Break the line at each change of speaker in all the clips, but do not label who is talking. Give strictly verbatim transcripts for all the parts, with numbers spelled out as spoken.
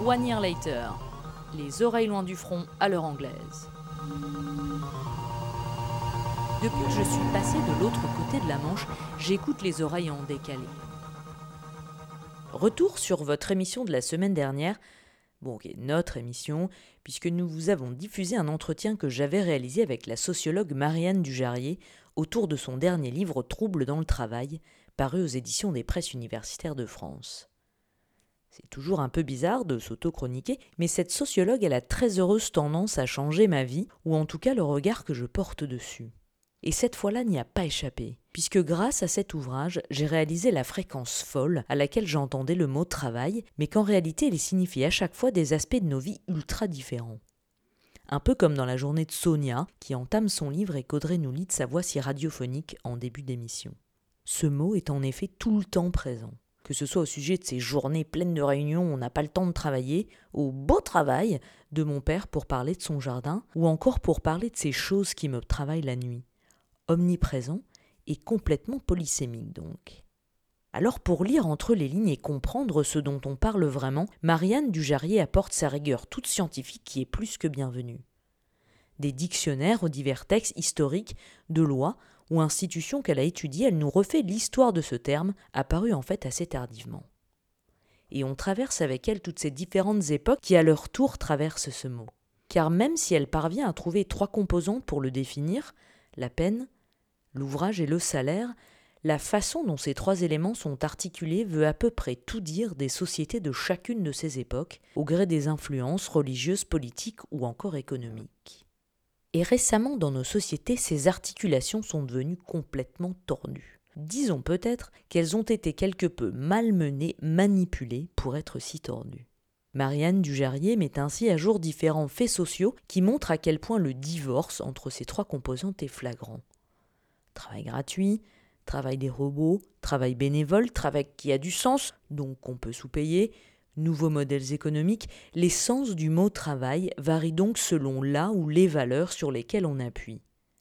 One year later. Les oreilles loin du front à l'heure anglaise. Depuis que je suis passée de l'autre côté de la Manche, j'écoute les oreilles en décalé. Retour sur votre émission de la semaine dernière, bon ok, notre émission, puisque nous vous avons diffusé un entretien que j'avais réalisé avec la sociologue Marianne Dujarrier autour de son dernier livre « Troubles dans le travail », paru aux éditions des Presses universitaires de France. C'est toujours un peu bizarre de s'auto-chroniquer, mais cette sociologue a la très heureuse tendance à changer ma vie, ou en tout cas le regard que je porte dessus. Et cette fois-là n'y a pas échappé, puisque grâce à cet ouvrage, j'ai réalisé la fréquence folle à laquelle j'entendais le mot « travail », mais qu'en réalité il signifie à chaque fois des aspects de nos vies ultra différents. Un peu comme dans la journée de Sonia, qui entame son livre et qu'Audrey nous lit de sa voix si radiophonique en début d'émission. Ce mot est en effet tout le temps présent. Que ce soit au sujet de ces journées pleines de réunions où on n'a pas le temps de travailler, au beau travail de mon père pour parler de son jardin, ou encore pour parler de ces choses qui me travaillent la nuit. Omniprésent et complètement polysémique donc. Alors pour lire entre les lignes et comprendre ce dont on parle vraiment, Marianne Dujarrier apporte sa rigueur toute scientifique qui est plus que bienvenue. Des dictionnaires aux divers textes historiques, de lois ou institutions qu'elle a étudiées, elle nous refait l'histoire de ce terme, apparu en fait assez tardivement. Et on traverse avec elle toutes ces différentes époques qui à leur tour traversent ce mot. Car même si elle parvient à trouver trois composantes pour le définir, la peine, l'ouvrage et le salaire, la façon dont ces trois éléments sont articulés veut à peu près tout dire des sociétés de chacune de ces époques, au gré des influences religieuses, politiques ou encore économiques. Et récemment, dans nos sociétés, ces articulations sont devenues complètement tordues. Disons peut-être qu'elles ont été quelque peu malmenées, manipulées pour être si tordues. Marianne Dujarrier met ainsi à jour différents faits sociaux qui montrent à quel point le divorce entre ces trois composantes est flagrant. Travail gratuit, travail des robots, travail bénévole, travail qui a du sens, donc qu'on peut sous-payer, nouveaux modèles économiques, l'essence du mot travail varie donc selon là ou les valeurs sur lesquelles on appuie.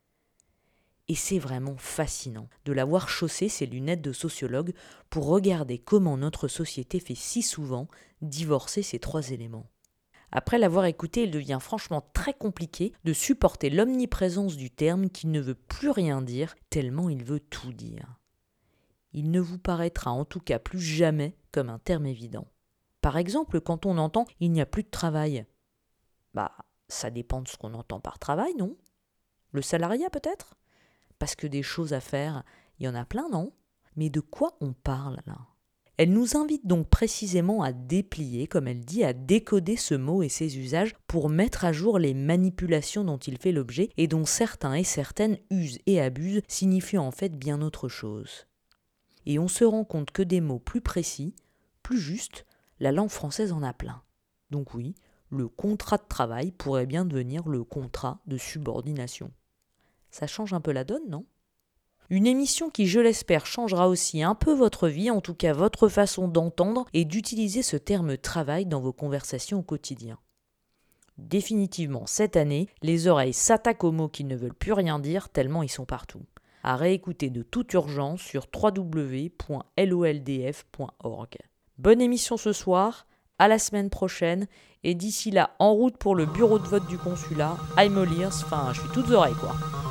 Et c'est vraiment fascinant de l'avoir chaussé ses lunettes de sociologue pour regarder comment notre société fait si souvent divorcer ces trois éléments. Après l'avoir écouté, il devient franchement très compliqué de supporter l'omniprésence du terme qui ne veut plus rien dire tellement il veut tout dire. Il ne vous paraîtra en tout cas plus jamais comme un terme évident. Par exemple, quand on entend « il n'y a plus de travail », bah, ça dépend de ce qu'on entend par travail, non ? Le salariat peut-être ? Parce que des choses à faire, il y en a plein, non ? Mais de quoi on parle là ? Elle nous invite donc précisément à déplier, comme elle dit, à décoder ce mot et ses usages pour mettre à jour les manipulations dont il fait l'objet et dont certains et certaines usent et abusent, signifiant en fait bien autre chose. Et on se rend compte que des mots plus précis, plus justes, la langue française en a plein. Donc oui, le contrat de travail pourrait bien devenir le contrat de subordination. Ça change un peu la donne, non ? Une émission qui, je l'espère, changera aussi un peu votre vie, en tout cas votre façon d'entendre et d'utiliser ce terme travail dans vos conversations au quotidien. Définitivement, cette année, les oreilles s'attaquent aux mots qui ne veulent plus rien dire tellement ils sont partout. À réécouter de toute urgence sur w w w point loldf point org. Bonne émission ce soir, à la semaine prochaine, et d'ici là, en route pour le bureau de vote du consulat, I'm all ears, enfin, je suis toutes oreilles quoi.